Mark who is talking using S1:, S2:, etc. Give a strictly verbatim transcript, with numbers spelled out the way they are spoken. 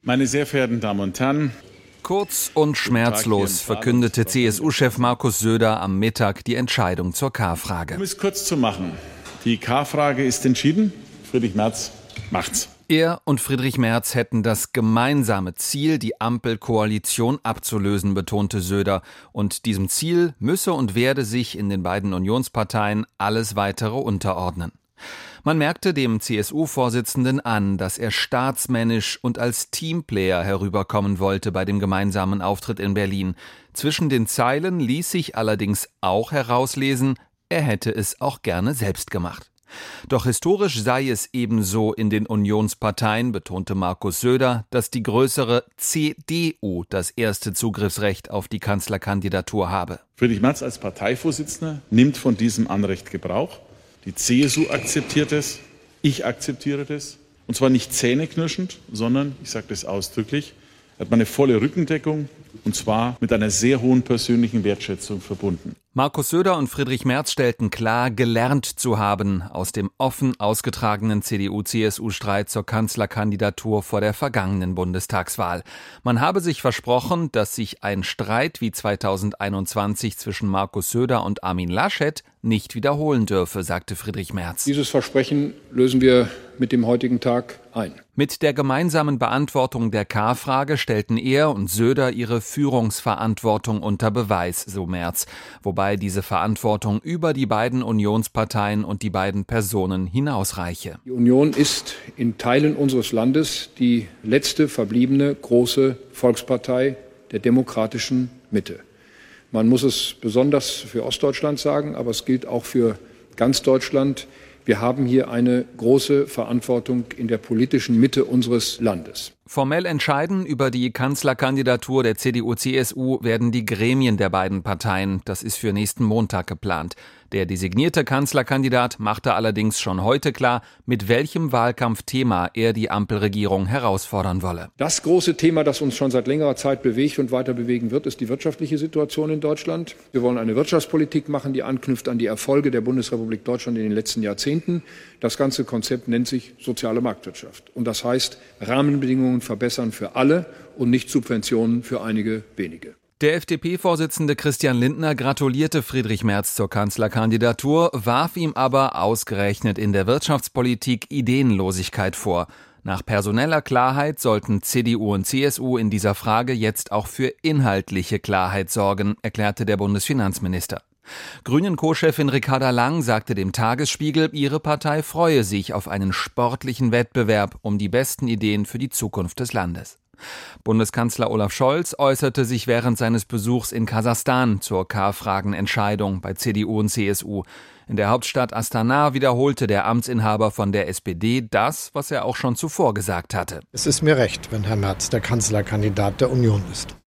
S1: Meine sehr verehrten Damen und Herren,
S2: kurz und schmerzlos verkündete C S U-Chef Markus Söder am Mittag die Entscheidung zur K-Frage.
S1: Um es kurz zu machen, die K-Frage ist entschieden. Friedrich Merz macht's.
S2: Er und Friedrich Merz hätten das gemeinsame Ziel, die Ampelkoalition abzulösen, betonte Söder. Und diesem Ziel müsse und werde sich in den beiden Unionsparteien alles Weitere unterordnen. Man merkte dem C S U-Vorsitzenden an, dass er staatsmännisch und als Teamplayer herüberkommen wollte bei dem gemeinsamen Auftritt in Berlin. Zwischen den Zeilen ließ sich allerdings auch herauslesen, er hätte es auch gerne selbst gemacht. Doch historisch sei es ebenso in den Unionsparteien, betonte Markus Söder, dass die größere C D U das erste Zugriffsrecht auf die Kanzlerkandidatur habe.
S1: Friedrich Merz als Parteivorsitzender nimmt von diesem Anrecht Gebrauch. Die C S U akzeptiert es, ich akzeptiere das. Und zwar nicht zähneknirschend, sondern, ich sage das ausdrücklich, hat man eine volle Rückendeckung und zwar mit einer sehr hohen persönlichen Wertschätzung verbunden.
S2: Markus Söder und Friedrich Merz stellten klar, gelernt zu haben aus dem offen ausgetragenen C D U-C S U-Streit zur Kanzlerkandidatur vor der vergangenen Bundestagswahl. Man habe sich versprochen, dass sich ein Streit wie zweitausendeinundzwanzig zwischen Markus Söder und Armin Laschet nicht wiederholen dürfe, sagte Friedrich Merz.
S3: Dieses Versprechen lösen wir mit dem heutigen Tag ein.
S2: Mit der gemeinsamen Beantwortung der K-Frage stellten er und Söder ihre Führungsverantwortung unter Beweis, so Merz, wobei diese Verantwortung über die beiden Unionsparteien und die beiden Personen hinausreiche.
S3: Die Union ist in Teilen unseres Landes die letzte verbliebene große Volkspartei der demokratischen Mitte. Man muss es besonders für Ostdeutschland sagen, aber es gilt auch für ganz Deutschland. Wir haben hier eine große Verantwortung in der politischen Mitte unseres Landes.
S2: Formell entscheiden über die Kanzlerkandidatur der C D U-C S U werden die Gremien der beiden Parteien. Das ist für nächsten Montag geplant. Der designierte Kanzlerkandidat machte allerdings schon heute klar, mit welchem Wahlkampfthema er die Ampelregierung herausfordern wolle.
S3: Das große Thema, das uns schon seit längerer Zeit bewegt und weiter bewegen wird, ist die wirtschaftliche Situation in Deutschland. Wir wollen eine Wirtschaftspolitik machen, die anknüpft an die Erfolge der Bundesrepublik Deutschland in den letzten Jahrzehnten. Das ganze Konzept nennt sich soziale Marktwirtschaft. Und das heißt, Rahmenbedingungen verbessern für alle und nicht Subventionen für einige wenige.
S2: Der F D P-Vorsitzende Christian Lindner gratulierte Friedrich Merz zur Kanzlerkandidatur, warf ihm aber ausgerechnet in der Wirtschaftspolitik Ideenlosigkeit vor. Nach personeller Klarheit sollten C D U und C S U in dieser Frage jetzt auch für inhaltliche Klarheit sorgen, erklärte der Bundesfinanzminister. Grünen-Co-Chefin Ricarda Lang sagte dem Tagesspiegel, ihre Partei freue sich auf einen sportlichen Wettbewerb um die besten Ideen für die Zukunft des Landes. Bundeskanzler Olaf Scholz äußerte sich während seines Besuchs in Kasachstan zur K-Fragen-Entscheidung bei C D U und C S U. In der Hauptstadt Astana wiederholte der Amtsinhaber von der S P D das, was er auch schon zuvor gesagt hatte.
S4: Es ist mir recht, wenn Herr Merz der Kanzlerkandidat der Union ist.